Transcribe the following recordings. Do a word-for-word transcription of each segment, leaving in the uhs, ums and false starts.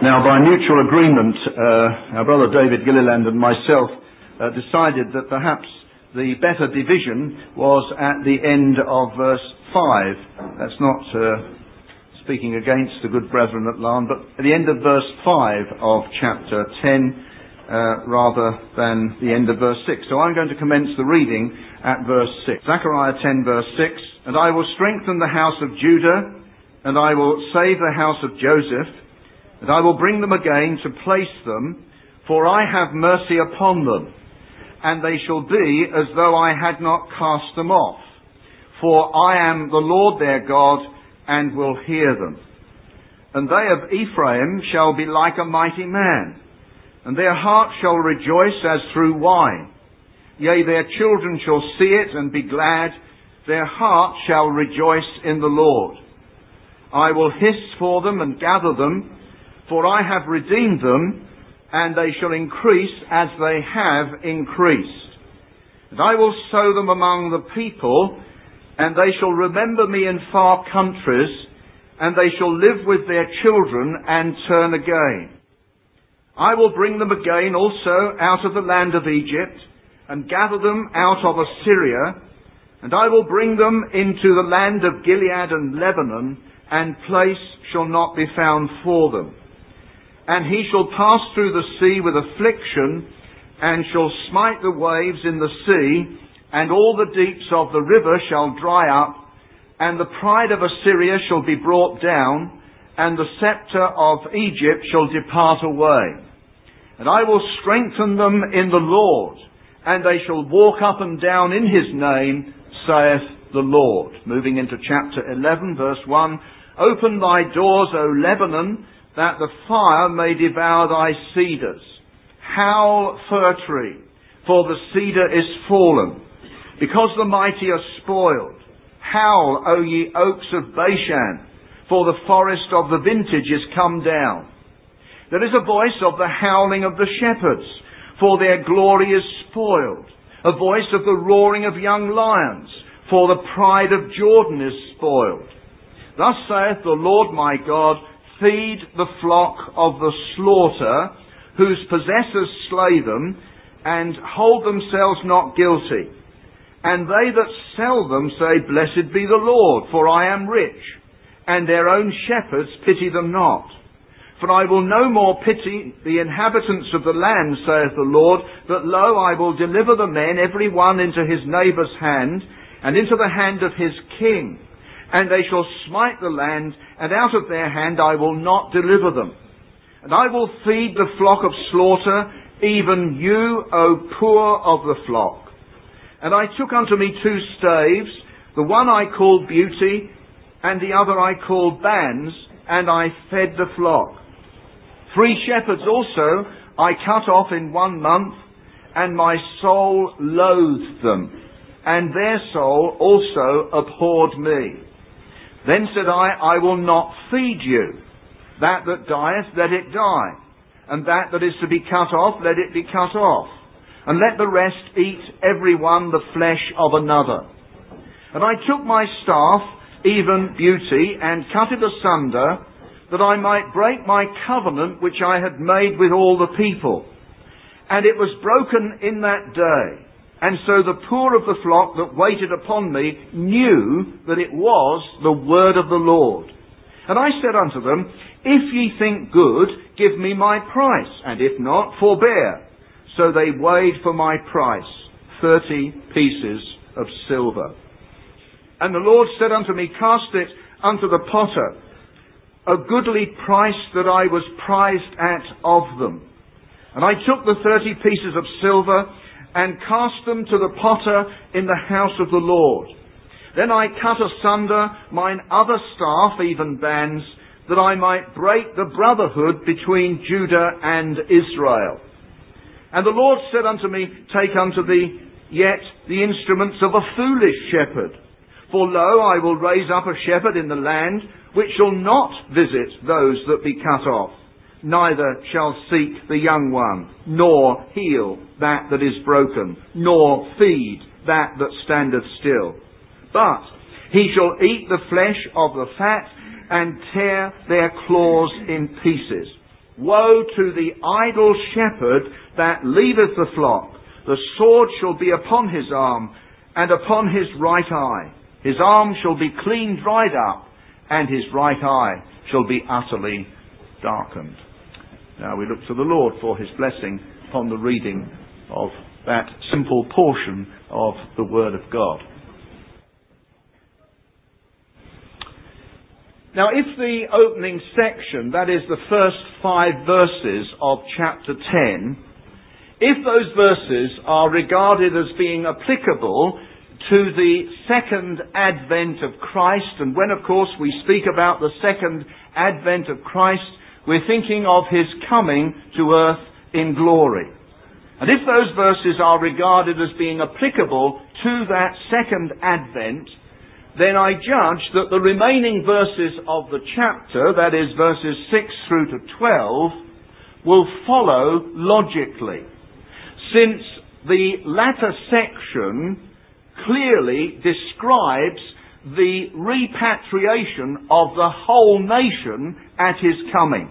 Now, by mutual agreement, uh, our brother David Gilliland and myself uh, decided that perhaps the better division was at the end of verse five. That's not uh, speaking against the good brethren at Larne, but at the end of verse five of chapter ten, uh, rather than the end of verse six. So I'm going to commence the reading at verse six. Zechariah ten, verse six. And I will strengthen the house of Judah, and I will save the house of Joseph, and I will bring them again to place them, for I have mercy upon them, and they shall be as though I had not cast them off. For I am the Lord their God, and will hear them. And they of Ephraim shall be like a mighty man, and their heart shall rejoice as through wine. Yea, their children shall see it and be glad, their heart shall rejoice in the Lord. I will hiss for them and gather them, for I have redeemed them, and they shall increase as they have increased. And I will sow them among the people, and they shall remember me in far countries, and they shall live with their children and turn again. I will bring them again also out of the land of Egypt, and gather them out of Assyria, and I will bring them into the land of Gilead and Lebanon, and place shall not be found for them. And he shall pass through the sea with affliction, and shall smite the waves in the sea, and all the deeps of the river shall dry up, and the pride of Assyria shall be brought down, and the sceptre of Egypt shall depart away. And I will strengthen them in the Lord, and they shall walk up and down in his name, saith the Lord. Moving into chapter eleven, verse one. Open thy doors, O Lebanon, that the fire may devour thy cedars. Howl, fir tree, for the cedar is fallen, because the mighty are spoiled. Howl, O ye oaks of Bashan, for the forest of the vintage is come down. There is a voice of the howling of the shepherds, for their glory is spoiled. A voice of the roaring of young lions, for the pride of Jordan is spoiled. Thus saith the Lord my God, feed the flock of the slaughter, whose possessors slay them, and hold themselves not guilty. And they that sell them say, Blessed be the Lord, for I am rich, and their own shepherds pity them not. For I will no more pity the inhabitants of the land, saith the Lord, but lo, I will deliver the men, every one into his neighbour's hand, and into the hand of his king. And they shall smite the land, and out of their hand I will not deliver them. And I will feed the flock of slaughter, even you, O poor of the flock. And I took unto me two staves, the one I called Beauty, and the other I called Bands, and I fed the flock. Three shepherds also I cut off in one month, and my soul loathed them, and their soul also abhorred me. Then said I, I will not feed you. That that dieth, let it die. And that that is to be cut off, let it be cut off. And let the rest eat every one the flesh of another. And I took my staff, even Beauty, and cut it asunder, that I might break my covenant which I had made with all the people. And it was broken in that day. And so the poor of the flock that waited upon me knew that it was the word of the Lord. And I said unto them, If ye think good, give me my price, and if not, forbear. So they weighed for my price thirty pieces of silver. And the Lord said unto me, Cast it unto the potter, a goodly price that I was prized at of them. And I took the thirty pieces of silver, and cast them to the potter in the house of the Lord. Then I cut asunder mine other staff, even Bands, that I might break the brotherhood between Judah and Israel. And the Lord said unto me, Take unto thee yet the instruments of a foolish shepherd. For lo, I will raise up a shepherd in the land, which shall not visit those that be cut off, neither shall seek the young one, nor heal that that is broken, nor feed that that standeth still. But he shall eat the flesh of the fat, and tear their claws in pieces. Woe to the idle shepherd that leaveth the flock. The sword shall be upon his arm, and upon his right eye. His arm shall be clean dried up, and his right eye shall be utterly darkened. Now we look to the Lord for his blessing upon the reading of that simple portion of the Word of God. Now, if the opening section, that is the first five verses of chapter ten, if those verses are regarded as being applicable to the second advent of Christ, and when, of course, we speak about the second advent of Christ, we're thinking of his coming to earth in glory. And if those verses are regarded as being applicable to that second advent, then I judge that the remaining verses of the chapter, that is verses six through to twelve, will follow logically, since the latter section clearly describes the repatriation of the whole nation at his coming.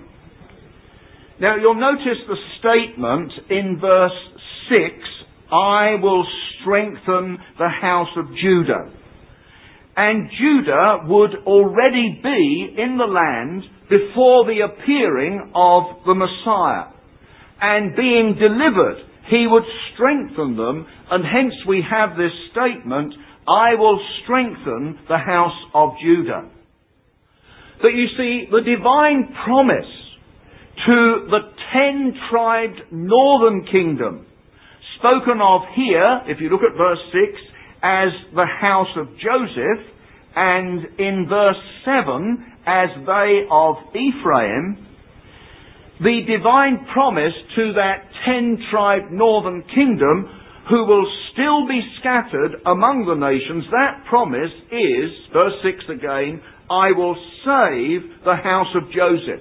Now you'll notice the statement in verse six, I will strengthen the house of Judah. And Judah would already be in the land before the appearing of the Messiah. And being delivered, he would strengthen them, and hence we have this statement, I will strengthen the house of Judah. But you see, the divine promise to the ten-tribed northern kingdom, spoken of here, if you look at verse six, as the house of Joseph, and in verse seven, as they of Ephraim, the divine promise to that ten-tribed northern kingdom who will still be scattered among the nations, that promise is, verse six again, I will save the house of Joseph.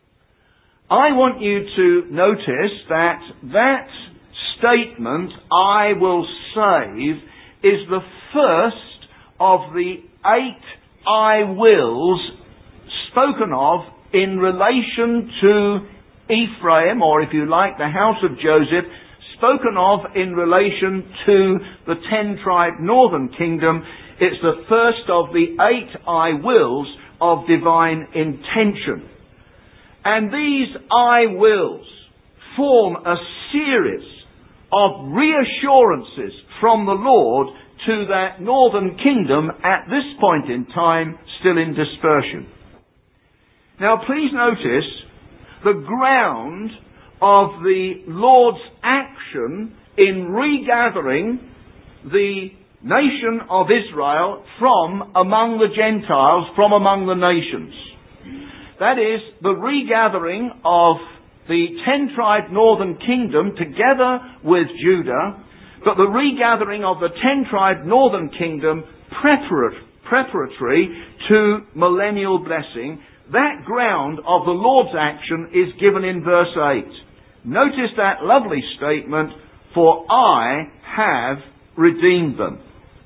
I want you to notice that that statement, I will save, is the first of the eight I wills spoken of in relation to Ephraim, or if you like, the house of Joseph, spoken of in relation to the ten-tribe northern kingdom. It's the first of the eight I wills of divine intention. And these I wills form a series of reassurances from the Lord to that northern kingdom at this point in time still in dispersion. Now please notice the ground of the Lord's action in regathering the nation of Israel from among the Gentiles, from among the nations. That is, the regathering of the ten-tribe northern kingdom together with Judah, but the regathering of the ten-tribe northern kingdom preparatory to millennial blessing. That ground of the Lord's action is given in verse eight. Notice that lovely statement, for I have redeemed them.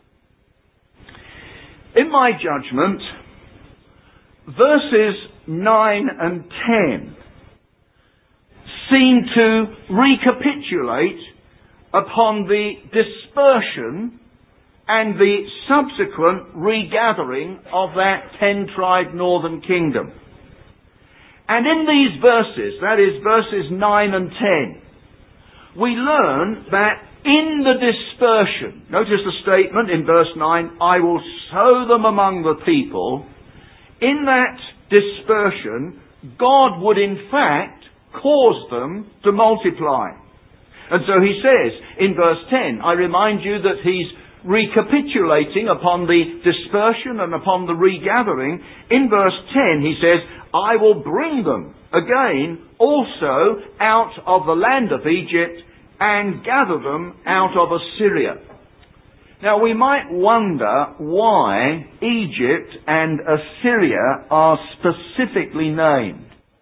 In my judgment, verses nine and ten seem to recapitulate upon the dispersion and the subsequent regathering of that ten-tribe northern kingdom. And in these verses, that is verses nine and ten, we learn that in the dispersion, notice the statement in verse nine, I will sow them among the people. In that dispersion, God would in fact cause them to multiply. And so he says in verse ten, I remind you that he's recapitulating upon the dispersion and upon the regathering. In verse ten he says, I will bring them again also out of the land of Egypt and gather them out of Assyria. Now we might wonder why Egypt and Assyria are specifically named.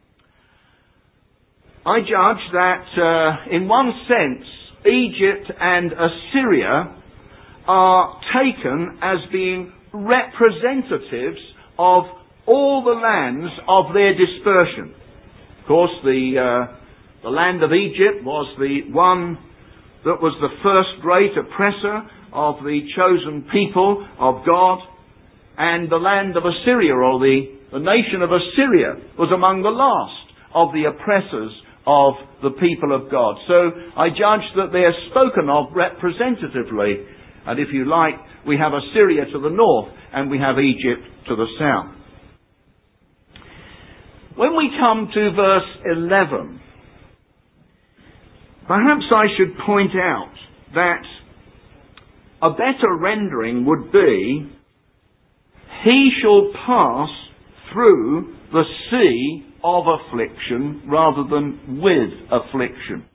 I judge that uh, in one sense Egypt and Assyria are taken as being representatives of all the lands of their dispersion. Of course, the, uh, the land of Egypt was the one that was the first great oppressor of the chosen people of God, and the land of Assyria, or the, the nation of Assyria, was among the last of the oppressors of the people of God. So I judge that they are spoken of representatively, and if you like, we have Assyria to the north and we have Egypt to the south. When we come to verse eleven, perhaps I should point out that a better rendering would be, he shall pass through the sea of affliction rather than with affliction.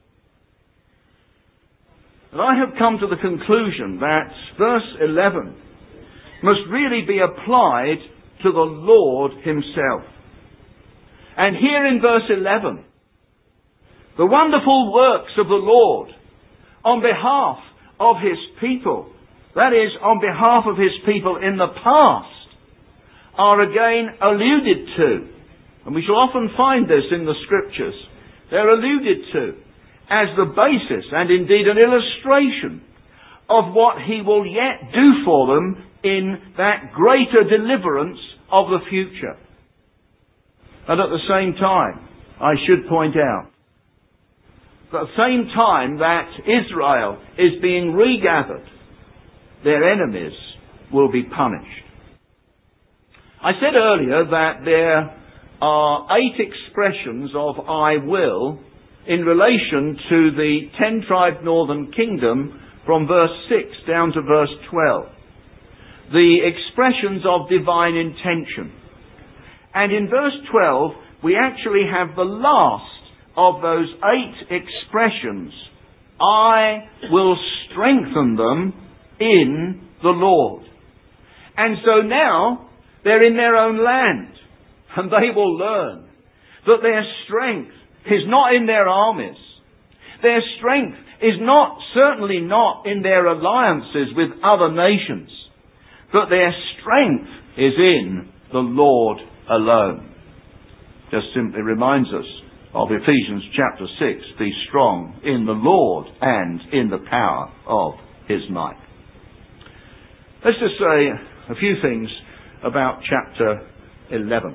And I have come to the conclusion that verse eleven must really be applied to the Lord himself. And here in verse eleven, the wonderful works of the Lord on behalf of his people, that is, on behalf of his people in the past, are again alluded to. And we shall often find this in the Scriptures. They're alluded to as the basis and indeed an illustration of what he will yet do for them in that greater deliverance of the future. And at the same time, I should point out, at the same time that Israel is being regathered, their enemies will be punished. I said earlier that there are eight expressions of I will in relation to the ten-tribe northern kingdom from verse six down to verse twelve. The expressions of divine intention. And in verse twelve, we actually have the last of those eight expressions. I will strengthen them in the Lord. And so now, they're in their own land. And they will learn that their strength is not in their armies. Their strength is not, certainly not in their alliances with other nations. But their strength is in the Lord alone. Just simply reminds us of Ephesians chapter six, be strong in the Lord and in the power of his might. Let's just say a few things about chapter eleven.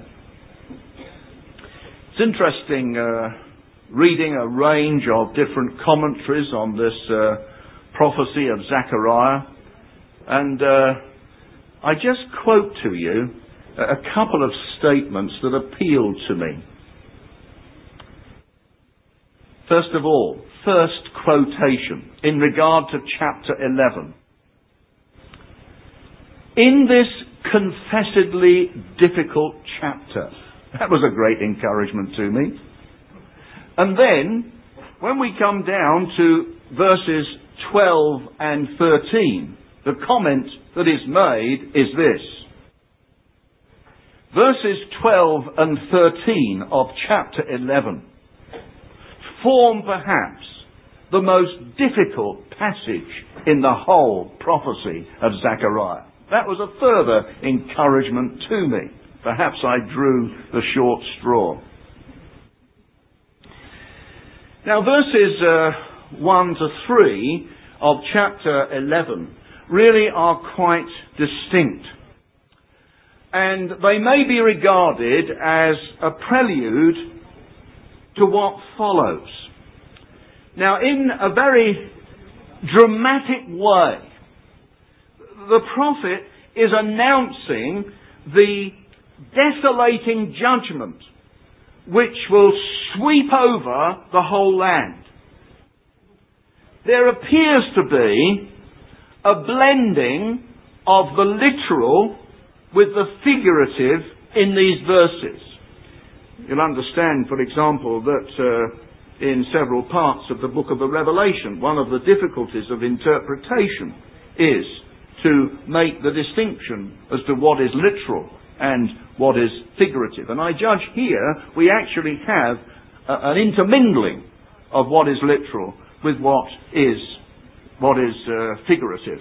It's interesting uh, reading a range of different commentaries on this uh, prophecy of Zechariah, and uh, I just quote to you a couple of statements that appealed to me. First of all, first quotation in regard to chapter eleven. In this confessedly difficult chapter, that was a great encouragement to me. And then, when we come down to verses twelve and thirteen, the comment that is made is this. Verses twelve and thirteen of chapter eleven form perhaps the most difficult passage in the whole prophecy of Zechariah. That was a further encouragement to me. Perhaps I drew the short straw. Now verses uh, one to three of chapter eleven really are quite distinct. And they may be regarded as a prelude to what follows. Now, in a very dramatic way, the prophet is announcing the desolating judgment which will sweep over the whole land. There appears to be a blending of the literal with the figurative in these verses. You'll understand, for example, that uh, in several parts of the book of the Revelation, one of the difficulties of interpretation is to make the distinction as to what is literal and what is figurative. And I judge here we actually have a, an intermingling of what is literal with what is what is uh, figurative.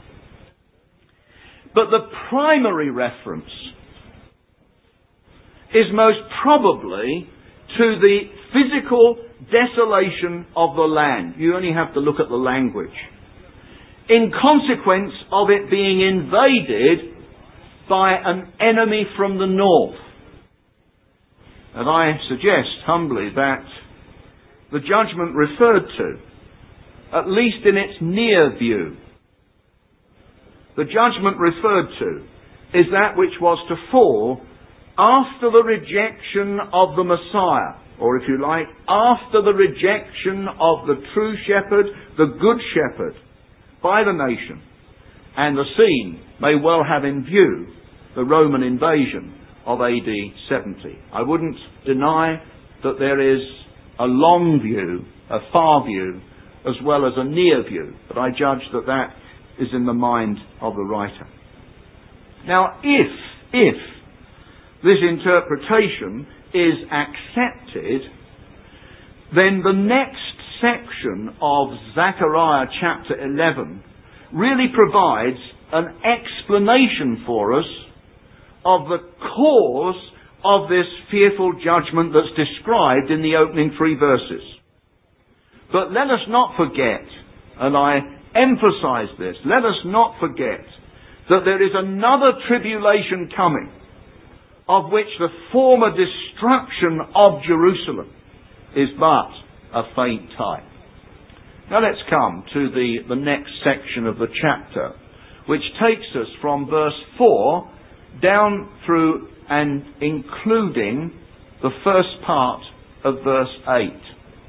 But the primary reference is most probably to the physical desolation of the land. You only have to look at the language. In consequence of it being invaded by an enemy from the north. And I suggest humbly that the judgment referred to, at least in its near view, the judgment referred to is that which was to fall after the rejection of the Messiah, or if you like, after the rejection of the true shepherd, the good shepherd, by the nation. And the scene may well have in view the Roman invasion of A D seventy. I wouldn't deny that there is a long view, a far view, as well as a near view, but I judge that that is in the mind of the writer. Now, if, if this interpretation is accepted, then the next section of Zechariah chapter eleven really provides an explanation for us of the cause of this fearful judgment that's described in the opening three verses. But let us not forget, and I emphasize this, let us not forget that there is another tribulation coming, of which the former destruction of Jerusalem is but a faint type. Now let's come to the, the next section of the chapter, which takes us from verse four down through and including the first part of verse eight.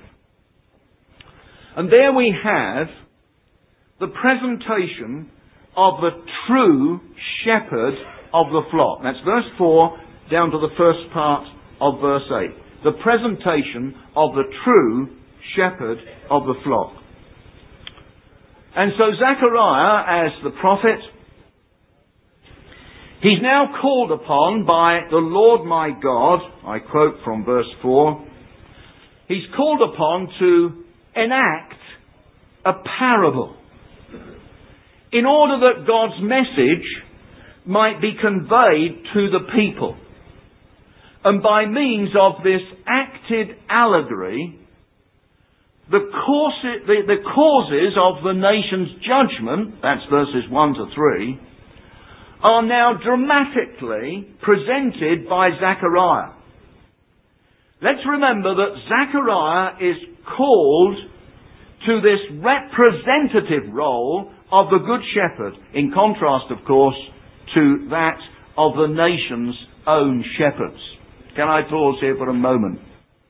And there we have the presentation of the true shepherd of the flock. That's verse four down to the first part of verse eight. The presentation of the true shepherd of the flock. And so Zechariah, as the prophet, he's now called upon by the Lord my God, I quote from verse four, he's called upon to enact a parable in order that God's message might be conveyed to the people. And by means of this acted allegory, the, course, the, the causes of the nation's judgment, that's verses one to three, are now dramatically presented by Zechariah. Let's remember that Zechariah is called to this representative role of the Good Shepherd, in contrast, of course, to that of the nation's own shepherds. Can I pause here for a moment?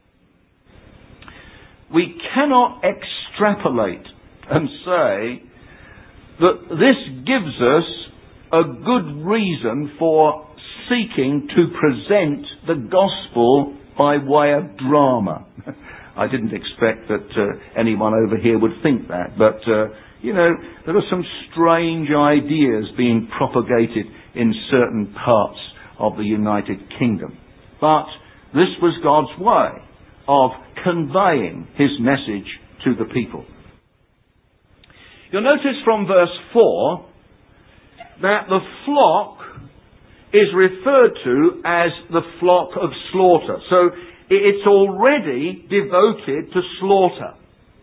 We cannot extrapolate and say that this gives us a good reason for seeking to present the gospel by way of drama. I didn't expect that uh, anyone over here would think that, but, uh, you know, there are some strange ideas being propagated in certain parts of the United Kingdom. But this was God's way of conveying his message to the people. You'll notice from verse four that the flock is referred to as the flock of slaughter. So it's already devoted to slaughter.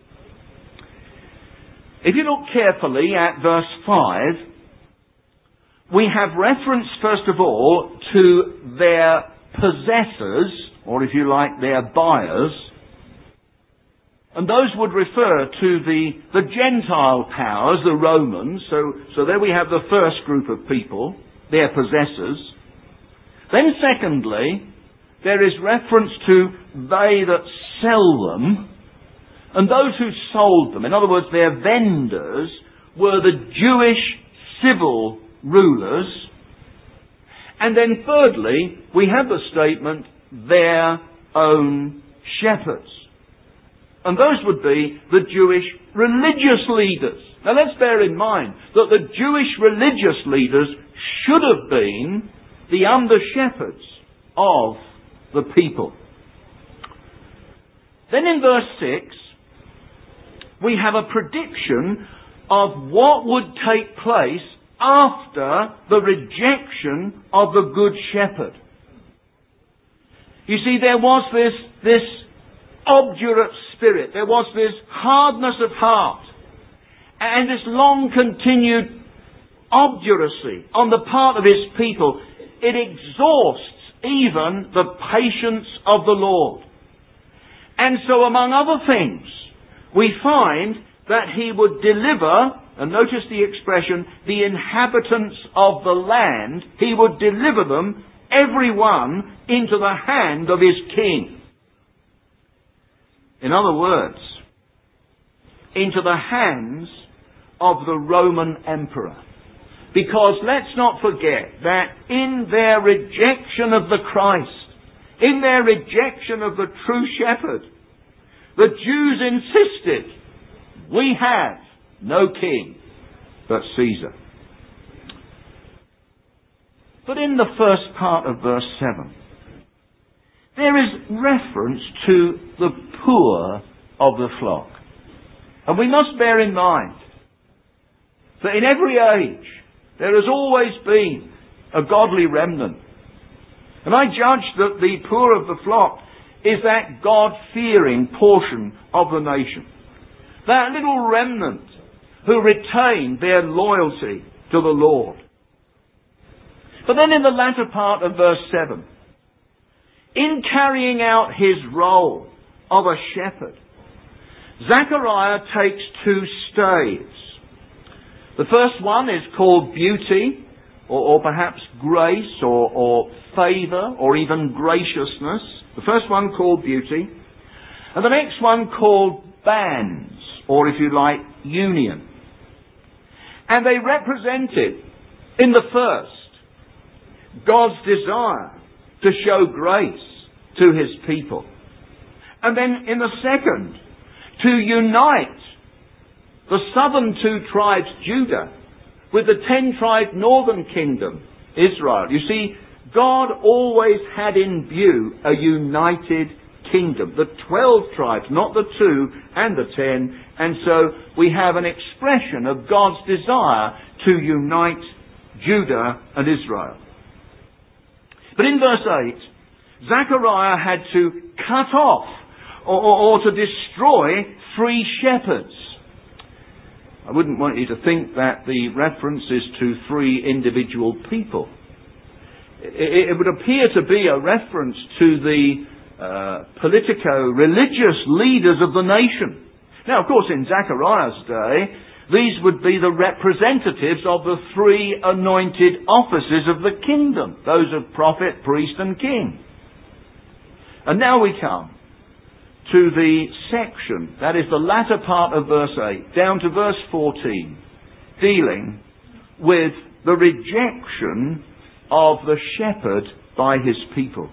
If you look carefully at verse five, we have reference, first of all, to their possessors, or if you like, their buyers. And those would refer to the, the Gentile powers, the Romans. So, so there we have the first group of people, their possessors. Then secondly, there is reference to they that sell them, and those who sold them. In other words, their vendors were the Jewish civil rulers. And then thirdly, we have the statement, their own shepherds. And those would be the Jewish religious leaders. Now let's bear in mind that the Jewish religious leaders should have been the under-shepherds of the people. Then in verse six, we have a prediction of what would take place after the rejection of the Good Shepherd. You see, there was this this obdurate spirit. There was this hardness of heart. And this long continued obduracy on the part of his people. It exhausts even the patience of the Lord. And so among other things, we find that he would deliver, and notice the expression, the inhabitants of the land, he would deliver them, every one, into the hand of his king. In other words, into the hands of the Roman emperor. Because let's not forget that in their rejection of the Christ, in their rejection of the true shepherd, the Jews insisted, we have no king but Caesar. But in the first part of verse seven, there is reference to the poor of the flock. And we must bear in mind that in every age there has always been a godly remnant. And I judge that the poor of the flock is that God-fearing portion of the nation. That little remnant who retain their loyalty to the Lord. But then in the latter part of verse seven, in carrying out his role of a shepherd, Zechariah takes two staves. The first one is called beauty, or, or perhaps grace, or, or favour, or even graciousness. The first one called beauty. And the next one called bands, or if you like, union. And they represented, in the first, God's desire to show grace to his people. And then in the second, to unite the southern two tribes, Judah, with the ten tribe northern kingdom, Israel. You see, God always had in view a united kingdom. The twelve tribes, not the two and the ten. And so we have an expression of God's desire to unite Judah and Israel. But in verse eight, Zechariah had to cut off or, or, or to destroy three shepherds. I wouldn't want you to think that the reference is to three individual people. It, it would appear to be a reference to the uh, politico-religious leaders of the nation. Now, of course, in Zechariah's day, these would be the representatives of the three anointed offices of the kingdom, those of prophet, priest and king. And now we come to the section, that is the latter part of verse eight, down to verse fourteen, dealing with the rejection of the shepherd by his people.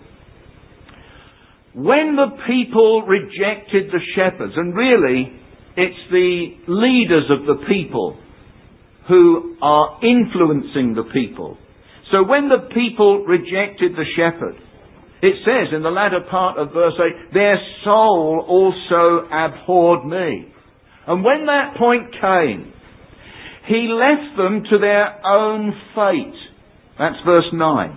When the people rejected the shepherds, and really it's the leaders of the people who are influencing the people. So when the people rejected the shepherd, it says in the latter part of verse eight, their soul also abhorred me. And when that point came, he left them to their own fate. That's verse nine.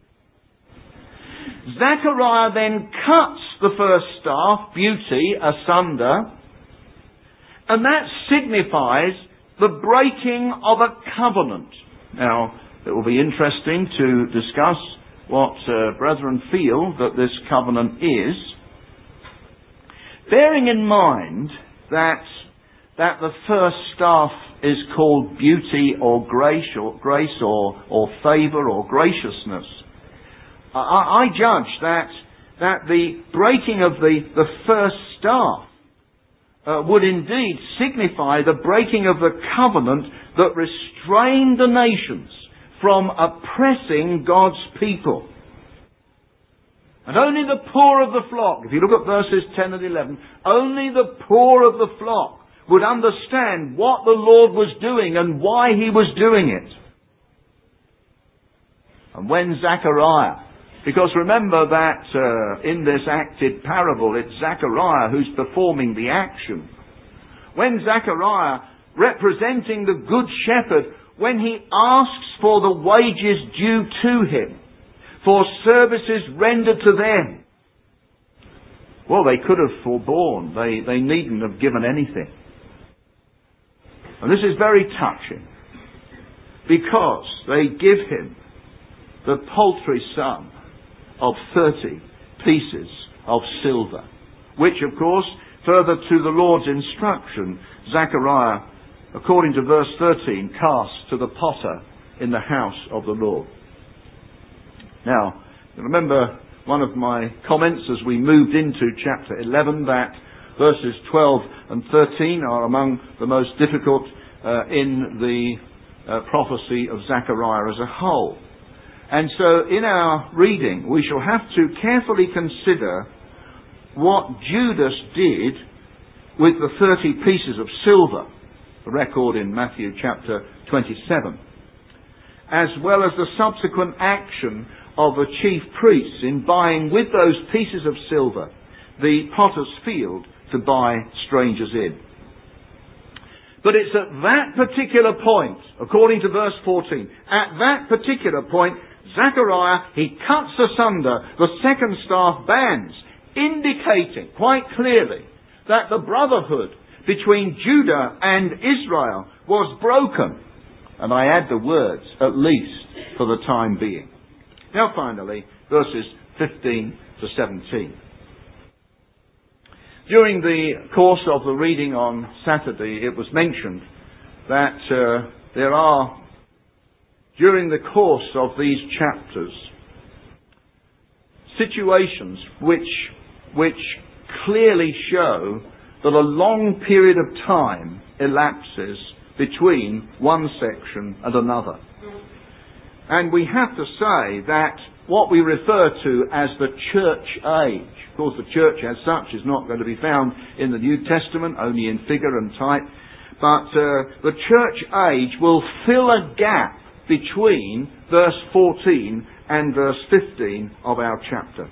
Zechariah then cuts the first staff, beauty, asunder, and that signifies the breaking of a covenant. Now, it will be interesting to discuss what uh, brethren feel that this covenant is, bearing in mind that that the first staff is called beauty or grace or grace or, or favour or graciousness. I, I judge that that the breaking of the, the first staff uh, would indeed signify the breaking of the covenant that restrained the nations from oppressing God's people. And only the poor of the flock, if you look at verses ten and eleven, only the poor of the flock would understand what the Lord was doing and why he was doing it. And when Zechariah, because remember that uh, in this acted parable it's Zechariah who's performing the action. When Zechariah, representing the good shepherd, when he asks for the wages due to him, for services rendered to them, Well, they could have forborne. They, they needn't have given anything. And this is very touching, because they give him the paltry sum of thirty pieces of silver, which, of course, further to the Lord's instruction, Zechariah, according to verse thirteen, casts to the potter in the house of the Lord. Now, remember one of my comments as we moved into chapter eleven, that verses twelve and thirteen are among the most difficult uh, in the uh, prophecy of Zechariah as a whole. And so in our reading we shall have to carefully consider what Judas did with the thirty pieces of silver, the record in Matthew chapter twenty-seven, as well as the subsequent action of the chief priests in buying with those pieces of silver the potter's field to buy strangers in. But it's at that particular point, according to verse fourteen, at that particular point, Zechariah, he cuts asunder the second staff bands, indicating quite clearly that the brotherhood between Judah and Israel was broken. And I add the words, at least for the time being. Now finally, verses fifteen to seventeen. During the course of the reading on Saturday, it was mentioned that uh, there are, during the course of these chapters, situations which, which clearly show that a long period of time elapses between one section and another. And we have to say that what we refer to as the church age, of course the church as such is not going to be found in the New Testament, only in figure and type, but uh, the church age will fill a gap between verse fourteen and verse fifteen of our chapter.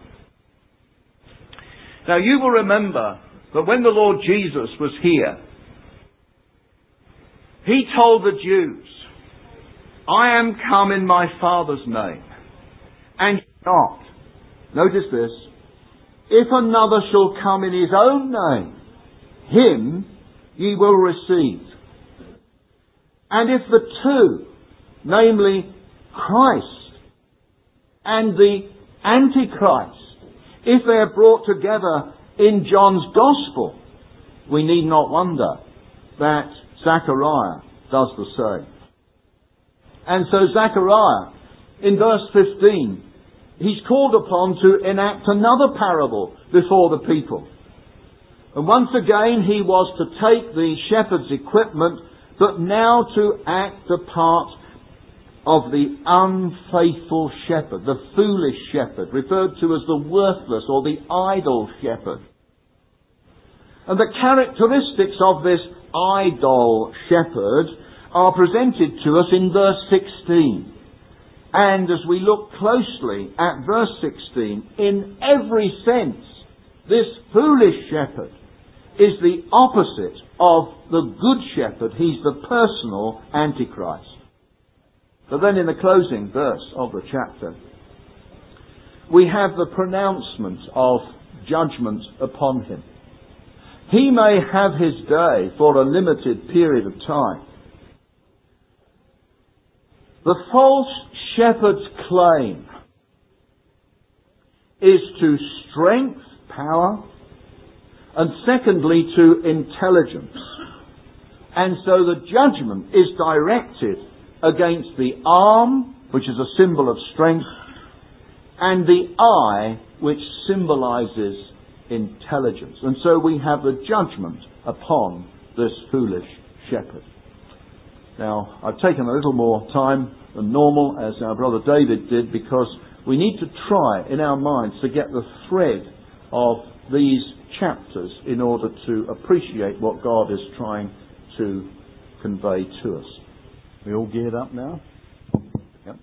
Now you will remember that when the Lord Jesus was here, he told the Jews, I am come in my Father's name, and not. Notice this. If another shall come in his own name, him ye will receive. And if the two, namely Christ and the Antichrist, if they are brought together in John's Gospel, we need not wonder that Zechariah does the same. And so Zechariah, in verse fifteen, he's called upon to enact another parable before the people. And once again he was to take the shepherd's equipment, but now to act the part of the unfaithful shepherd, the foolish shepherd, referred to as the worthless or the idle shepherd. And the characteristics of this idle shepherd are presented to us in verse sixteen. And as we look closely at verse sixteen, in every sense, this foolish shepherd is the opposite of the good shepherd. He's the personal Antichrist. But then in the closing verse of the chapter, we have the pronouncement of judgment upon him. He may have his day for a limited period of time. The false shepherd's claim is to strength, power, and secondly to intelligence. And so the judgment is directed against the arm, which is a symbol of strength, and the eye, which symbolizes intelligence. And so we have the judgment upon this foolish shepherd. Now, I've taken a little more time than normal, as our brother David did, because we need to try in our minds to get the thread of these chapters in order to appreciate what God is trying to convey to us. We all geared up now? Yep.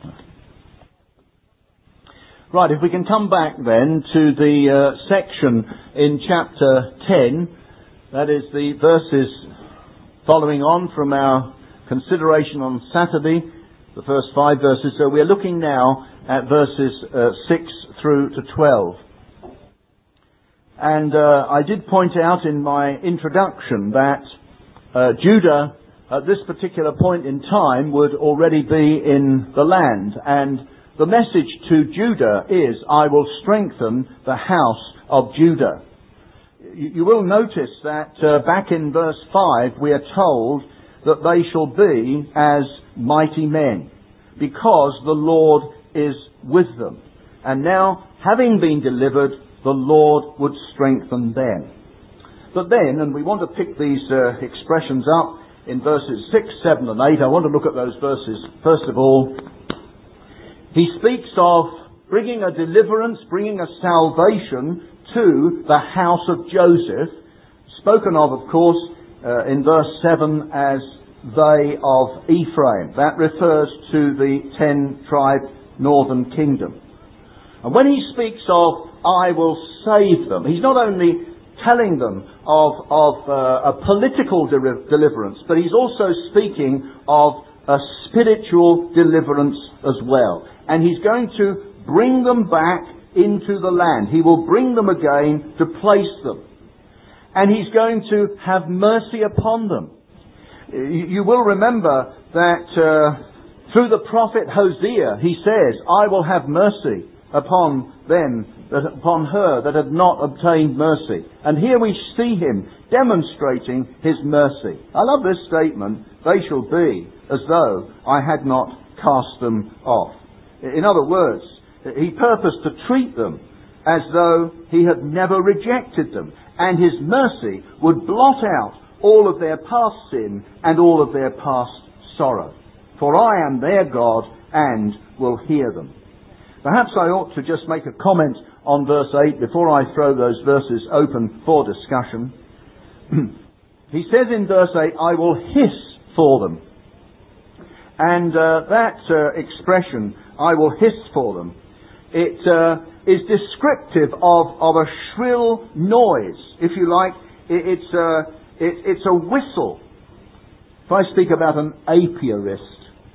Right, if we can come back then to the uh, section in chapter ten, that is the verses following on from our consideration on Saturday, the first five verses. So we're looking now at verses uh, six through to twelve. And uh, I did point out in my introduction that uh, Judah, at this particular point in time, would already be in the land. And the message to Judah is, I will strengthen the house of Judah. You, you will notice that uh, back in verse five, we are told that they shall be as mighty men, because the Lord is with them. And now, having been delivered, the Lord would strengthen them. But then, and we want to pick these uh, expressions up in verses six, seven and eight. I want to look at those verses. First of all, he speaks of bringing a deliverance, bringing a salvation to the house of Joseph, spoken of, of course, uh, in verse seven as they of Ephraim. That refers to the ten-tribe northern kingdom. And when he speaks of, I will save them, he's not only telling them of, of uh, a political de- deliverance, but he's also speaking of a spiritual deliverance as well. And he's going to bring them back into the land. He will bring them again to place them. And he's going to have mercy upon them. You will remember that uh, through the prophet Hosea, he says, I will have mercy upon them, that, upon her that had not obtained mercy. And here we see him demonstrating his mercy. I love this statement, they shall be as though I had not cast them off. In other words, he purposed to treat them as though he had never rejected them, and his mercy would blot out all of their past sin and all of their past sorrow. For I am their God and will hear them. Perhaps I ought to just make a comment on verse eight before I throw those verses open for discussion. He says in verse eight, I will hiss for them. And uh, that uh, expression, I will hiss for them, it uh, is descriptive of, of a shrill noise. If you like, it, it's, a, it, it's a whistle. If I speak about an apiarist,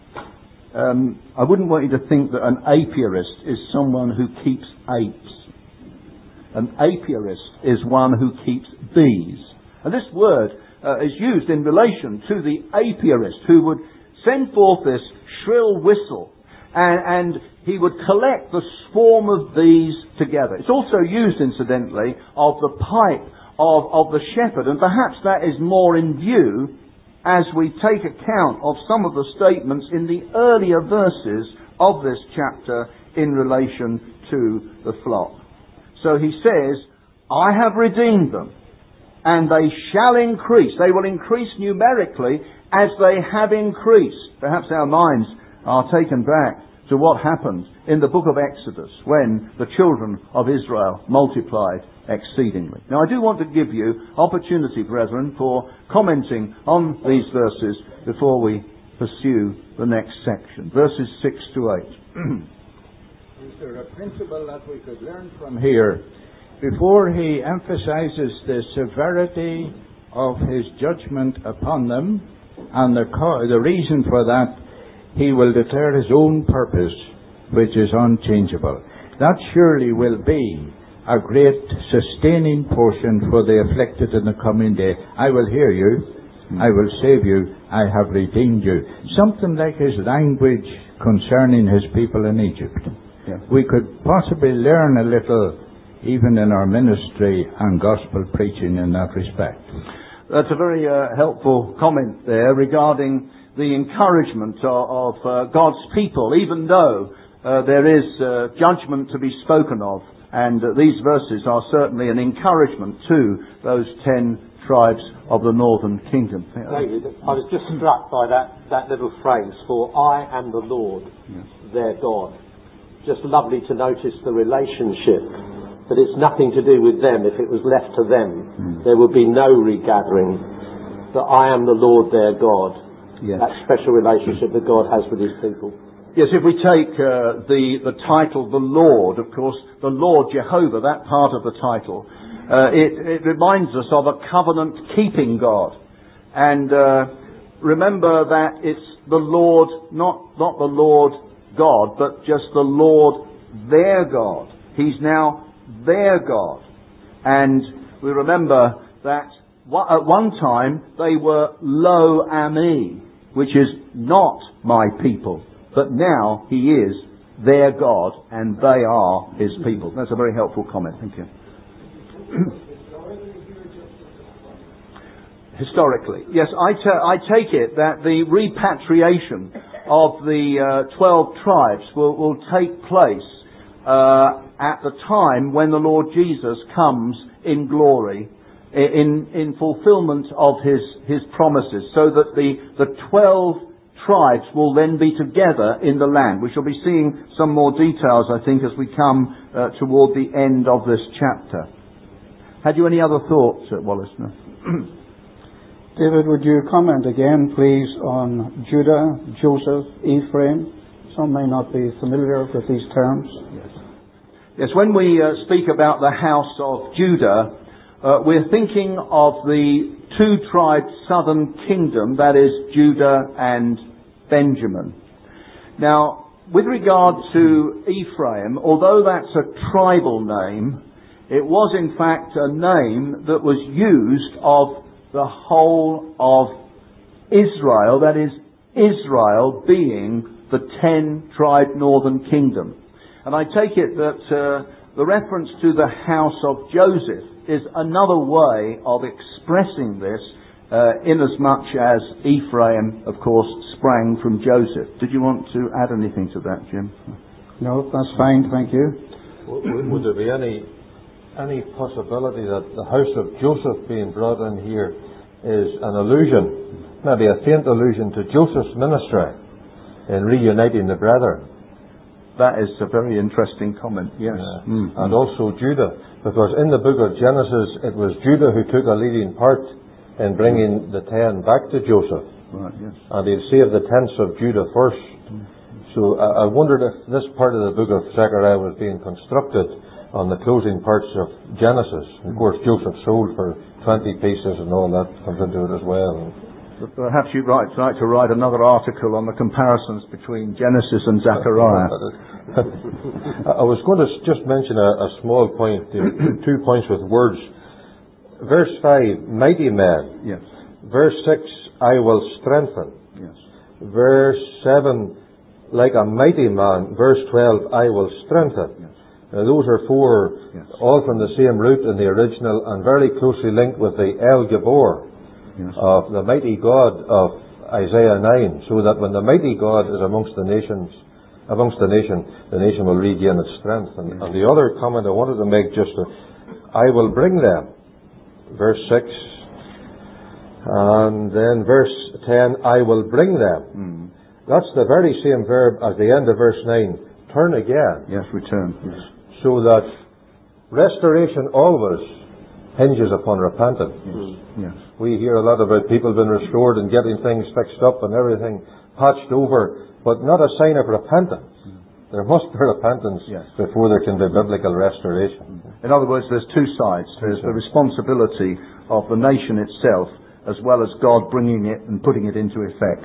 Um, I wouldn't want you to think that an apiarist is someone who keeps apes. An apiarist is one who keeps bees. And this word uh, is used in relation to the apiarist who would send forth this shrill whistle, and, and he would collect the swarm of bees together. It's also used, incidentally, of the pipe of, of the shepherd, and perhaps that is more in view as we take account of some of the statements in the earlier verses of this chapter in relation to the flock. So he says, I have redeemed them, and they shall increase. They will increase numerically as they have increased. Perhaps our minds are taken back to what happened in the book of Exodus when the children of Israel multiplied exceedingly. Now I do want to give you opportunity, brethren, for commenting on these verses before we pursue the next section. Verses six to eight. Is there a principle that we could learn from here? Before he emphasizes the severity of his judgment upon them and the, co- the reason for that, he will declare his own purpose, which is unchangeable. That surely will be a great sustaining portion for the afflicted in the coming day. I will hear you, I will save you, I have redeemed you. Something like his language concerning his people in Egypt. Yeah. We could possibly learn a little even in our ministry and gospel preaching in that respect. That's a very uh, helpful comment there regarding the encouragement of, of uh, God's people, even though uh, there is uh, judgment to be spoken of. And uh, these verses are certainly an encouragement to those ten tribes of the northern kingdom. David, I was just struck by that, that little phrase, for I am the Lord, yes, their God. Just lovely to notice the relationship, that it's nothing to do with them. If it was left to them, mm. there would be no regathering. That I am the Lord, their God. Yes. That special relationship that God has with his people. Yes, if we take uh, the, the title, the Lord, of course, the Lord Jehovah, that part of the title, uh, it, it reminds us of a covenant-keeping God. And uh, remember that it's the Lord, not, not the Lord God, but just the Lord their God. He's now their God. And we remember that at one time they were Lo Ami, which is not my people. But now he is their God and they are his people. That's a very helpful comment. Thank you. Historically. Yes, I, ta- I take it that the repatriation of the uh, twelve tribes will, will take place uh, at the time when the Lord Jesus comes in glory, in, in fulfillment of his, his promises, so that the, the twelve tribes will then be together in the land. We shall be seeing some more details, I think, as we come uh, toward the end of this chapter. Had you any other thoughts, uh, Wallace? No? David, would you comment again, please, on Judah, Joseph, Ephraim? Some may not be familiar with these terms. Yes. Yes, when we uh, speak about the house of Judah, uh, we're thinking of the two-tribe southern kingdom, that is Judah and Benjamin. Now, with regard to Ephraim, although that's a tribal name, it was in fact a name that was used of the whole of Israel, that is, Israel being the ten-tribe northern kingdom. And I take it that uh, the reference to the house of Joseph is another way of expressing this, uh, inasmuch as Ephraim, of course, sprang from Joseph. Did you want to add anything to that, Jim? No, that's fine, thank you. Would, would there be any any possibility that the house of Joseph being brought in here is an allusion, maybe a faint allusion to Joseph's ministry in reuniting the brethren? That is a very interesting comment, yes. Yeah. Mm-hmm. And also Judah, because in the book of Genesis it was Judah who took a leading part in bringing the ten back to Joseph. Right, yes. And he'd saved the tents of Judah first. Mm-hmm. So I, I wondered if this part of the book of Zechariah was being constructed on the closing parts of Genesis. Of course, Joseph sold for twenty pieces and all that comes into it as well. But perhaps you'd like to write another article on the comparisons between Genesis and Zechariah. I was going to just mention a, a small point, two points with words. Verse five, mighty men. Yes. Verse six, I will strengthen. Yes. Verse seven, like a mighty man. Verse twelve, I will strengthen. Yes. Now, those are four, yes, all from the same root in the original and very closely linked with the El Gibor, yes, of the mighty God of Isaiah nine, so that when the mighty God is amongst the nations, amongst the nation, the nation will regain its strength. And, yes, and the other comment I wanted to make just, uh, I will bring them, verse six, and then verse ten, I will bring them. Mm. That's the very same verb as the end of verse nine, turn again. Yes, return. Yes. So that restoration always hinges upon repentance. Yes. Yes. We hear a lot about people being restored and getting things fixed up and everything patched over, but not a sign of repentance. Mm. There must be repentance, yes, before there can be biblical restoration. In other words, there's two sides. There's the responsibility of the nation itself, as well as God bringing it and putting it into effect.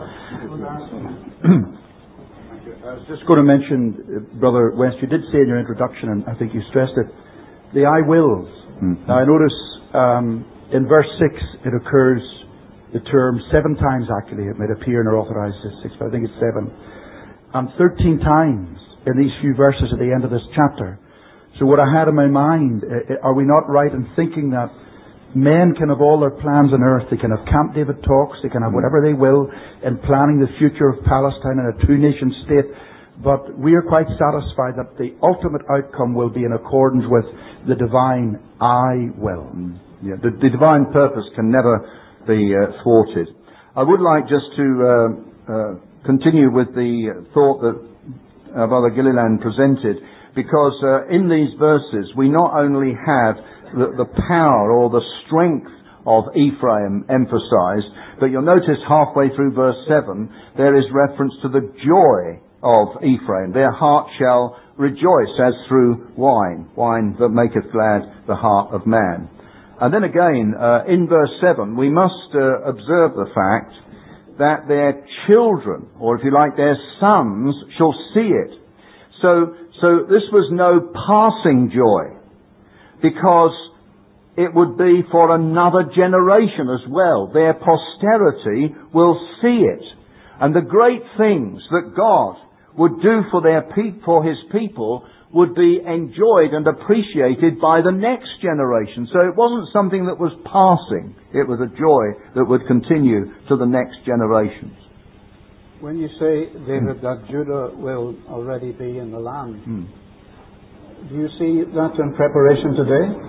Yeah. I was just going to mention, uh, Brother West, you did say in your introduction, and I think you stressed it, the I wills. Mm-hmm. Now I notice um, in verse six it occurs, the term seven times actually. It might appear in our authorized six, but I think it's seven. And thirteen times in these few verses at the end of this chapter. So what I had in my mind, uh, are we not right in thinking that men can have all their plans on earth, they can have Camp David talks, they can have whatever they will in planning the future of Palestine in a two-nation state, but we are quite satisfied that the ultimate outcome will be in accordance with the divine I will. Yeah, the, the divine purpose can never be uh, thwarted. I would like just to uh, uh, continue with the thought that uh, Brother Gilliland presented, because uh, in these verses we not only have The, the power or the strength of Ephraim emphasized, but you'll notice halfway through verse seven there is reference to the joy of Ephraim. Their heart shall rejoice as through wine, wine that maketh glad the heart of man. And then again, uh, in verse seven, we must uh, observe the fact that their children, or if you like, their sons, shall see it. So, so this was no passing joy, because it would be for another generation as well. Their posterity will see it. And the great things that God would do for their pe- for His people would be enjoyed and appreciated by the next generation. So it wasn't something that was passing. It was a joy that would continue to the next generations. When you say, David, that Judah will already be in the land, Hmm. do you see that in preparation today?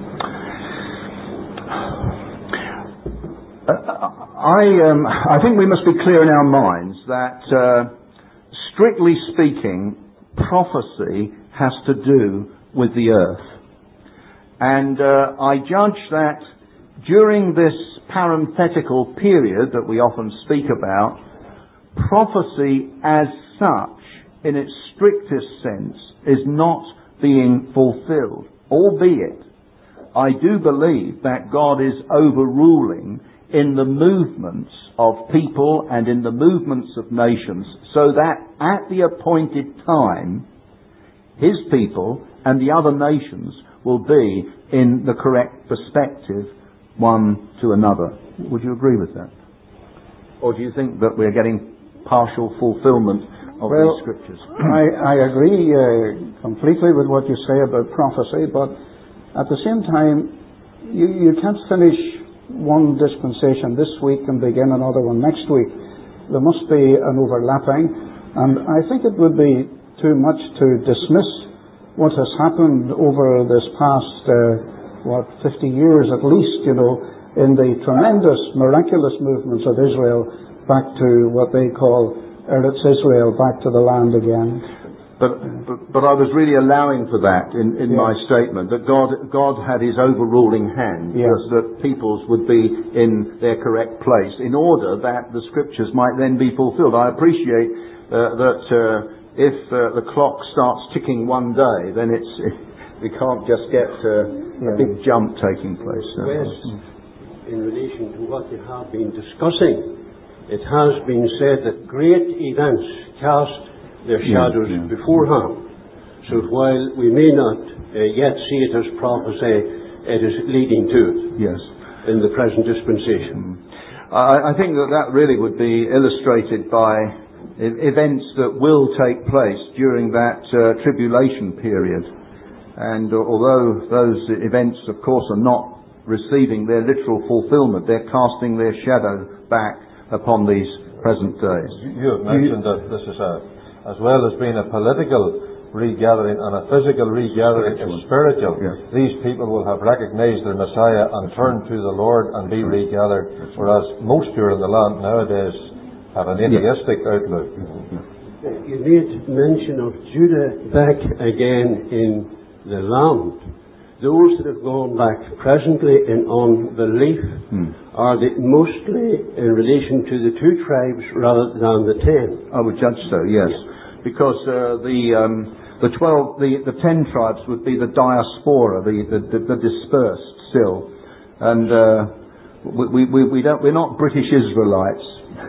Uh, I, um, I think we must be clear in our minds that, uh, strictly speaking, prophecy has to do with the earth. And uh, I judge that during this parenthetical period that we often speak about, prophecy as such, in its strictest sense, is not being fulfilled. Albeit, I do believe that God is overruling in the movements of people and in the movements of nations, so that at the appointed time, His people and the other nations will be in the correct perspective one to another. Would you agree with that? Or do you think that we're getting partial fulfillment of well, these scriptures? I, I agree uh, completely with what you say about prophecy, but at the same time, you, you can't finish one dispensation this week and begin another one next week. There must be an overlapping, and I think it would be too much to dismiss what has happened over this past, uh, what, fifty years at least, you know, in the tremendous, miraculous movements of Israel back to what they call Eretz Israel, back to the land again. But, but, but I was really allowing for that in, in yes. my statement, that God, God had His overruling hand, yes. that, that peoples would be in their correct place in order that the scriptures might then be fulfilled. I appreciate uh, that uh, if uh, the clock starts ticking one day, then it's it, we can't just get uh, yeah. a big jump taking place. Uh, West, in relation to what you have been discussing, it has been said that great events cast their shadows yeah, yeah. beforehand. So while we may not uh, yet see it as prophecy, it is leading to it. Yes. In the present dispensation. Mm. I, I think that that really would be illustrated by e- events that will take place during that uh, tribulation period. And uh, although those events, of course, are not receiving their literal fulfillment, they're casting their shadow back upon these present days. You have mentioned you, that this is a, as well as being a political regathering and a physical regathering, is spiritual. Yes. These people will have recognized their Messiah and turned to the Lord and be regathered, whereas most here in the land nowadays have an atheistic yes. outlook. You made mention of Judah back again in the land. Those that have gone back presently in unbelief hmm. are the, mostly in relation to the two tribes rather than the ten. I would judge so, yes. Yeah. Because uh, the um, the twelve, the, the ten tribes would be the diaspora, the the, the, the dispersed still, and uh, we, we we don't we're not British Israelites.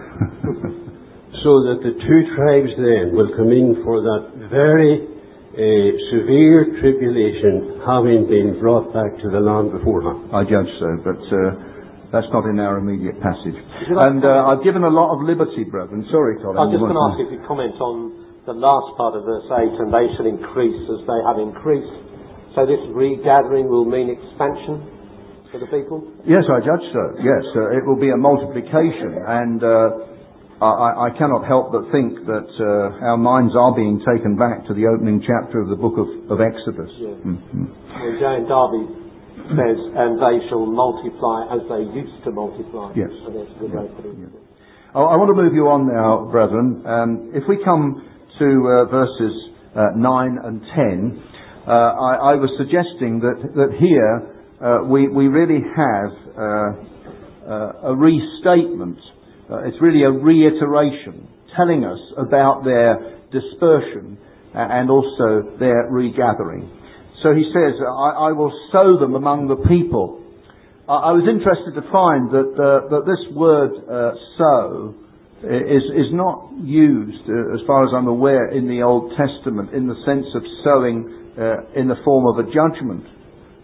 So that the two tribes then will come in for that very uh, severe tribulation, having been brought back to the land beforehand. I judge so, but uh, that's not in our immediate passage. And uh, I've given a lot of liberty, brethren. Sorry, Colin. I was just going to ask if you comment on the last part of verse eight, and they shall increase as they have increased. So this regathering will mean expansion for the people? Yes, I judge so. Yes, uh, it will be a multiplication, and uh, I, I cannot help but think that uh, our minds are being taken back to the opening chapter of the book of, of Exodus. Yeah. Mm-hmm. Well, Jane Darby says, and they shall multiply as they used to multiply. Yes. So that's a good way to yeah. yeah. oh, I want to move you on now, brethren. Um, if we come to uh, verses uh, nine and ten, uh, I, I was suggesting that, that here uh, we, we really have uh, uh, a restatement. Uh, it's really a reiteration telling us about their dispersion and also their regathering. So he says, I, I will sow them among the people. I, I was interested to find that, uh, that this word uh, sow is is not used, uh, as far as I'm aware, in the Old Testament in the sense of sowing uh, in the form of a judgment.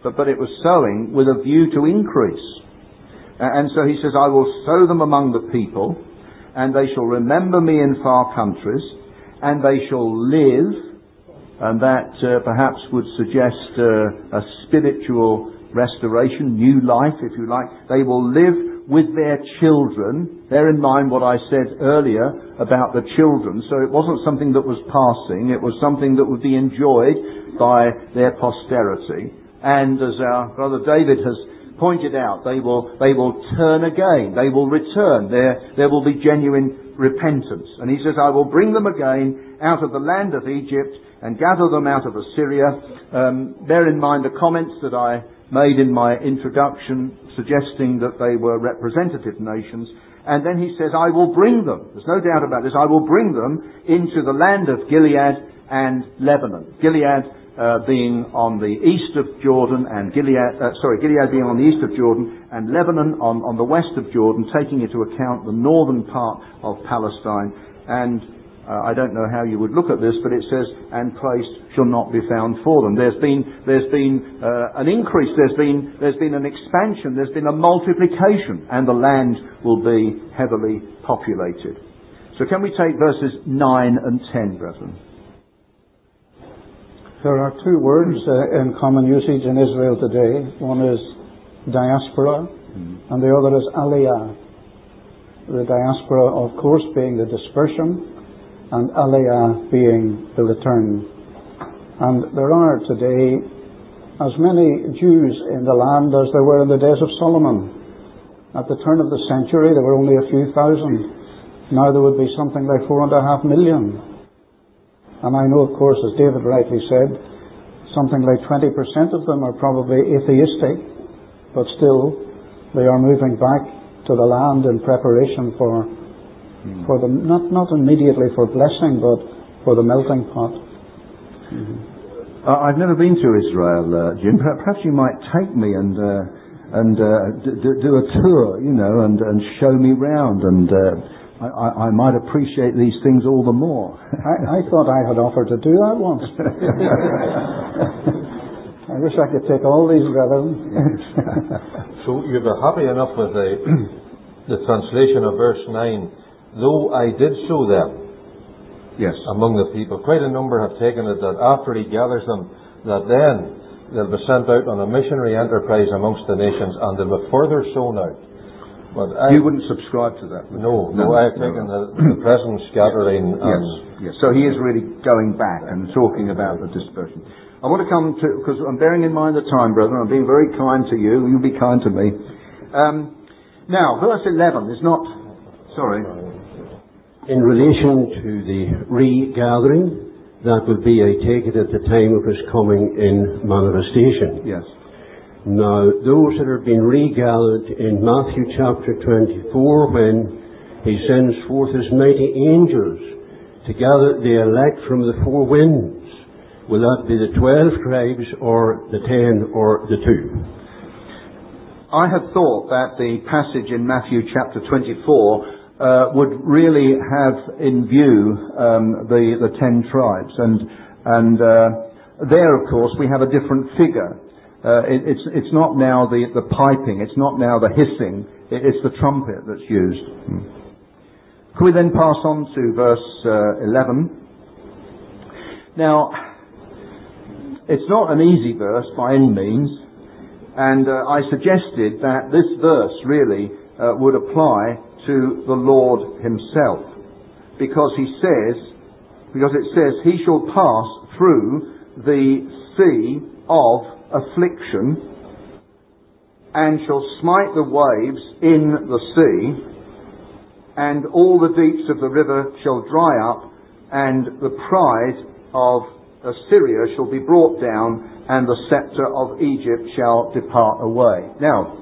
but, but it was sowing with a view to increase. And so he says, I will sow them among the people, and they shall remember me in far countries, and they shall live, and that uh, perhaps would suggest uh, a spiritual restoration, new life, if you like. They will live with their children. Bear in mind what I said earlier about the children. So it wasn't something that was passing, it was something that would be enjoyed by their posterity. And as our brother David has pointed out, they will they will turn again, they will return, there there will be genuine repentance. And he says, I will bring them again out of the land of Egypt and gather them out of Assyria. Um, bear in mind the comments that I made in my introduction suggesting that they were representative nations. And then he says, I will bring them, there's no doubt about this, I will bring them into the land of Gilead and Lebanon. Gilead Uh, being on the east of Jordan, and Gilead, uh, sorry, Gilead being on the east of Jordan, and Lebanon on, on the west of Jordan, taking into account the northern part of Palestine. And uh, I don't know how you would look at this, but it says, and place shall not be found for them. There's been, there's been uh, an increase, there's been, there's been an expansion, there's been a multiplication, and the land will be heavily populated. So can we take verses nine and ten, brethren? There are two words uh, in common usage in Israel today. One is diaspora, mm. and the other is aliyah. The diaspora, of course, being the dispersion, and aliyah being the return. And there are today as many Jews in the land as there were in the days of Solomon. At the turn of the century, there were only a few thousand. Now there would be something like four and a half million. And I know, of course, as David rightly said, something like twenty percent of them are probably atheistic, but still they are moving back to the land in preparation for mm. for the not not immediately for blessing, but for the melting pot. Mm-hmm. Uh, I've never been to Israel, uh, Jim. Perhaps you might take me and uh, and uh, d- d- do a tour, you know, and, and show me round and. Uh, I, I, I might appreciate these things all the more. I, I thought I had offered to do that once. I wish I could take all these, brethren. So you were happy enough with the, the translation of verse nine. Though I did sow them yes. among the people. Quite a number have taken it that after he gathers them, that then they'll be sent out on a missionary enterprise amongst the nations, and they'll be further sown out. But I, you wouldn't subscribe to that? No, no, no I've taken no. the, the present scattering. Yes, yes. So he is really going back and talking about the dispersion. I want to come to, because I'm bearing in mind the time, brethren, I'm being very kind to you, you'll be kind to me. Um, now, verse eleven is not, sorry. In relation to the regathering, that would be, I take it, at the time of his coming in manifestation. Yes. Now, those that have been regathered in Matthew chapter twenty-four, when he sends forth his mighty angels to gather the elect from the four winds, will that be the twelve tribes, or the ten, or the two? I had thought that the passage in Matthew chapter twenty-four uh, would really have in view um, the, the ten tribes. And, and uh, there, of course, we have a different figure. Uh, it, it's, it's not now the, the piping, it's not now the hissing, it, it's the trumpet that's used. Hmm. Can we then pass on to verse uh, eleven? Now, it's not an easy verse by any means, and uh, I suggested that this verse really uh, would apply to the Lord himself, because he says, because it says, he shall pass through the sea of affliction, and shall smite the waves in the sea, and all the deeps of the river shall dry up, and the pride of Assyria shall be brought down, and the scepter of Egypt shall depart away. Now,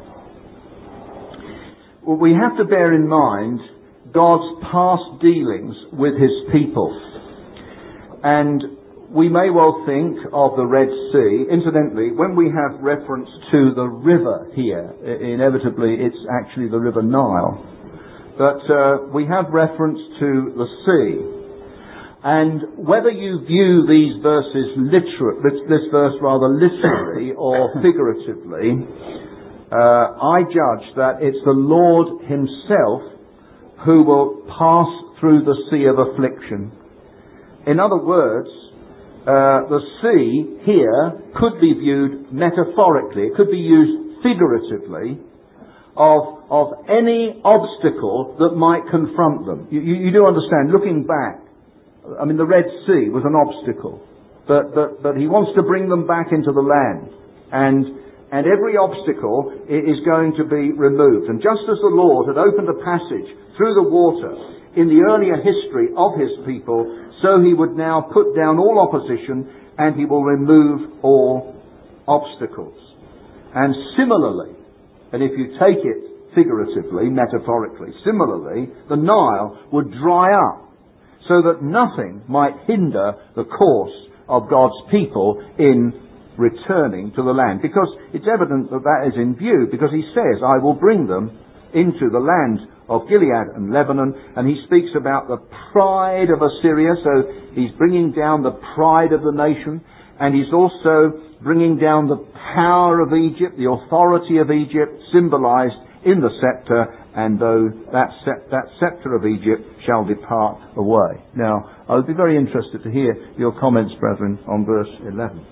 we have to bear in mind God's past dealings with his people. And we may well think of the Red Sea. Incidentally, when we have reference to the river here, inevitably it's actually the River Nile. But uh, we have reference to the sea. And whether you view these verses literally, this, this verse rather literally or figuratively, uh, I judge that it's the Lord Himself who will pass through the sea of affliction. In other words, uh, the sea here could be viewed metaphorically. It could be used figuratively of of any obstacle that might confront them. You, you, you do understand, looking back, I mean, the Red Sea was an obstacle, but, but, but He wants to bring them back into the land. And, and every obstacle is going to be removed. And just as the Lord had opened a passage through the water in the earlier history of His people, so He would now put down all opposition and He will remove all obstacles. And similarly, and if you take it figuratively, metaphorically, similarly, the Nile would dry up, so that nothing might hinder the course of God's people in returning to the land. Because it's evident that that is in view, because He says, I will bring them into the land of Gilead and Lebanon, and He speaks about the pride of Assyria, so He's bringing down the pride of the nation, and He's also bringing down the power of Egypt, the authority of Egypt, symbolized in the scepter, and though that, sep- that scepter of Egypt shall depart away. Now, I would be very interested to hear your comments, brethren, on verse eleven.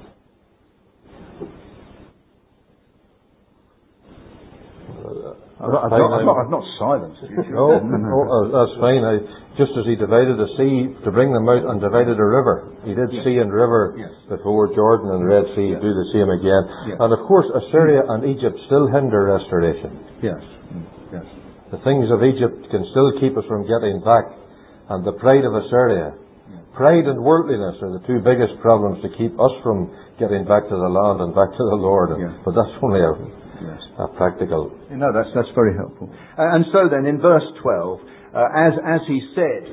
I've not, I've not, I've not, I've not silenced you. No, no, that's fine. I, just as He divided the sea to bring them out and divided a river, He did yes. sea and river yes. before Jordan and the Red Sea, yes. do the same again. Yes. And of course, Assyria and Egypt still hinder restoration. Yes. Yes. The things of Egypt can still keep us from getting back. And the pride of Assyria, yes. pride and worldliness are the two biggest problems to keep us from getting back to the land and back to the Lord. Yes. But that's only a, yes. a practical. You know, that's that's very helpful. Uh, and so then, in verse twelve, uh, as as He said,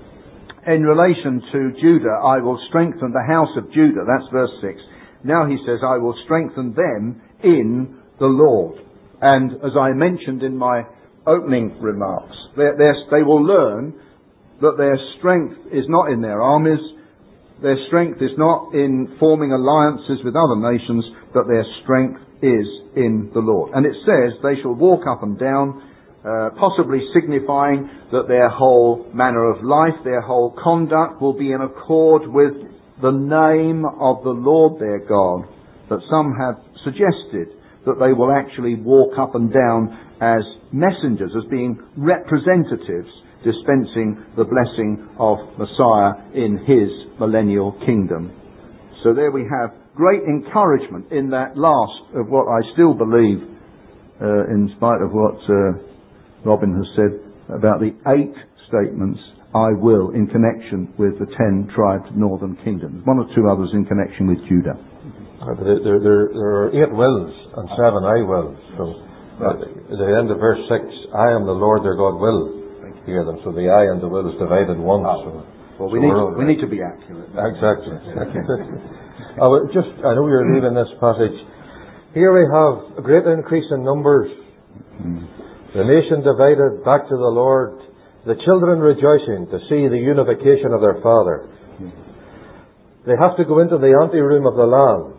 in relation to Judah, I will strengthen the house of Judah. That's verse six. Now He says, I will strengthen them in the Lord. And as I mentioned in my opening remarks, they're, they're, they will learn that their strength is not in their armies, their strength is not in forming alliances with other nations, but their strength is in the Lord. And it says they shall walk up and down, uh, possibly signifying that their whole manner of life, their whole conduct will be in accord with the name of the Lord their God. But some have suggested that they will actually walk up and down as messengers, as being representatives, dispensing the blessing of Messiah in His millennial kingdom. So there we have great encouragement in that last of what I still believe, uh, in spite of what uh, Robin has said about the eight statements, I will, in connection with the ten tribes of northern kingdoms. One or two others in connection with Judah. Uh, there, there, there, there are eight wills and seven I wills. So right. At the end of verse six, I am the Lord their God will. Hear them. So the I and the will is divided once. Oh. So, well, we, so need to, we need to be accurate. Exactly. Okay. uh, just, I know you're leaving this passage. Here we have a great increase in numbers. Mm. The nation divided back to the Lord. The children rejoicing to see the unification of their Father. Mm. They have to go into the anteroom of the land,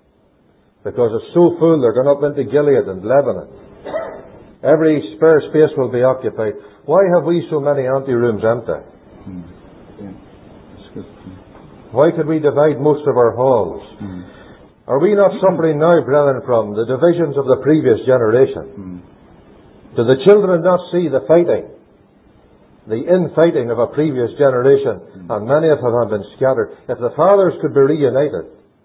because it's so full. They're going up into Gilead and Lebanon. Every spare space will be occupied. Why have we so many anterooms empty? Mm. Yeah. Why could we divide most of our halls? Mm. Are we not suffering now, brethren, from the divisions of the previous generation? Mm. Do the children not see the fighting, the infighting of a previous generation, mm. and many of them have been scattered? If the fathers could be reunited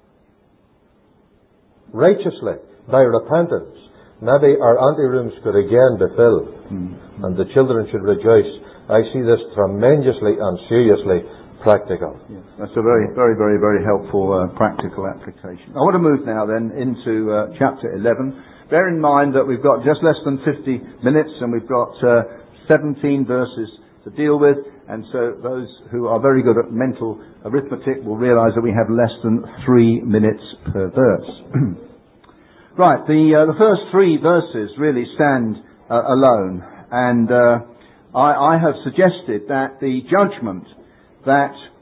righteously by repentance, maybe our anterooms could again be filled, mm. and the children should rejoice. I see this tremendously and seriously practical. Yes, that's a very, very, very, very helpful uh, practical application. I want to move now then into uh, chapter eleven. Bear in mind that we've got just less than fifty minutes, and we've got uh, seventeen verses to deal with, and so those who are very good at mental arithmetic will realise that we have less than three minutes per verse. Right, the uh, the first three verses really stand uh, alone, and uh, I, I have suggested that the judgment that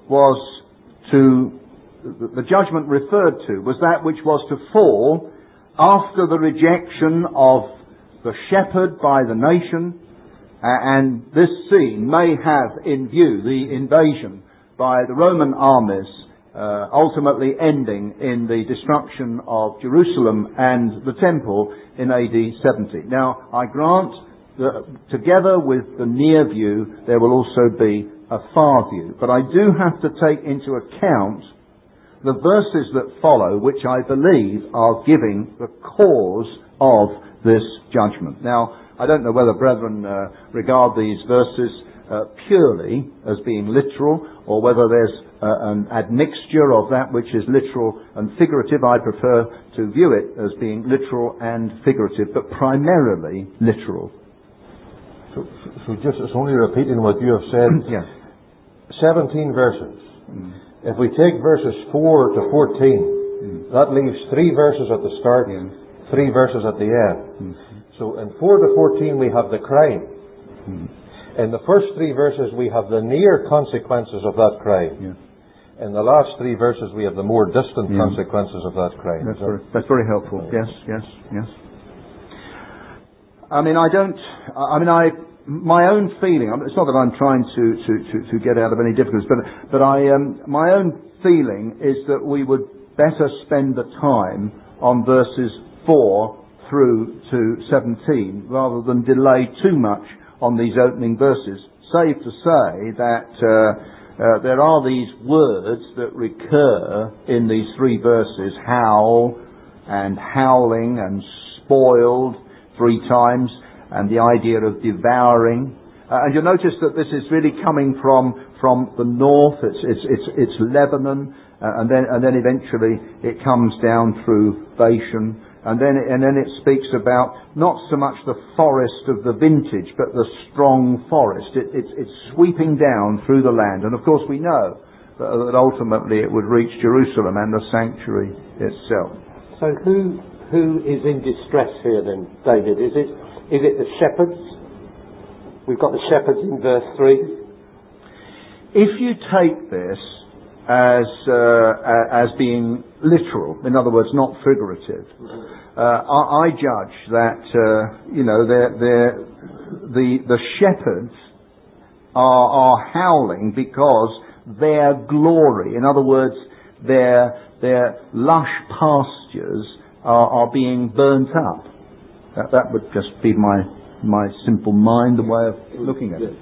was to, the judgment referred to was that which was to fall after the rejection of the shepherd by the nation, and this scene may have in view the invasion by the Roman armies, uh, ultimately ending in the destruction of Jerusalem and the temple in A D seventy. Now, I grant that together with the near view, there will also be a far view. But I do have to take into account the verses that follow, which I believe are giving the cause of this judgment. Now, I don't know whether brethren uh, regard these verses uh, purely as being literal, or whether there's uh, an admixture of that which is literal and figurative. I prefer to view it as being literal and figurative, but primarily literal. So, so just it's only repeating what you have said. Yes. seventeen verses. Mm. If we take verses four to fourteen, mm. that leaves three verses at the start, yes. three verses at the end. Mm-hmm. So in four to fourteen we have the crime. Mm. In the first three verses we have the near consequences of that crime. Yes. In the last three verses we have the more distant yeah. consequences of that crime. That's very, that's very helpful. Yes, yes, yes. I mean, I don't, I mean, I, my own feeling, it's not that I'm trying to, to, to, to get out of any difficulties, but, but I, um, my own feeling is that we would better spend the time on verses four through to seventeen, rather than delay too much on these opening verses, save to say that uh, uh, there are these words that recur in these three verses: howl and howling and spoiled three times, and the idea of devouring. Uh, and you'll notice that this is really coming from from the north. It's it's it's, it's Lebanon, uh, and then and then eventually it comes down through Bashan. And then, and then it speaks about not so much the forest of the vintage, but the strong forest. It, it's, it's sweeping down through the land. And of course we know that, that ultimately it would reach Jerusalem and the sanctuary itself. So who who is in distress here then, David? Is it is it the shepherds? We've got the shepherds in verse three. If you take this as uh, as being literal, in other words, not figurative, uh, I, I judge that uh, you know they're, they're, the the shepherds are, are howling because their glory, in other words, their their lush pastures are, are being burnt up. That, that would just be my my simple mind, the way of looking at it.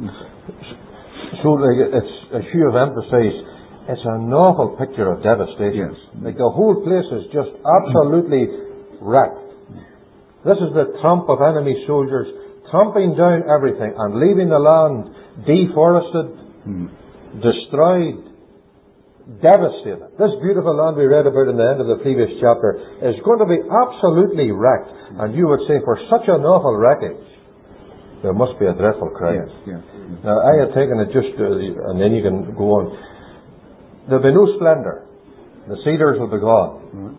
So like, it's as you have emphasised, it's an awful picture of devastation. Yes. Like the whole place is just absolutely wrecked. This is the tramp of enemy soldiers tramping down everything and leaving the land deforested, mm. destroyed, devastated. This beautiful land we read about in the end of the previous chapter is going to be absolutely wrecked. And you would say, for such an awful wreckage, there must be a dreadful cry. Yes, yes, yes. Now, I had taken it just, uh, and then you can go on. There'll be no splendour. The cedars will be gone. Mm-hmm.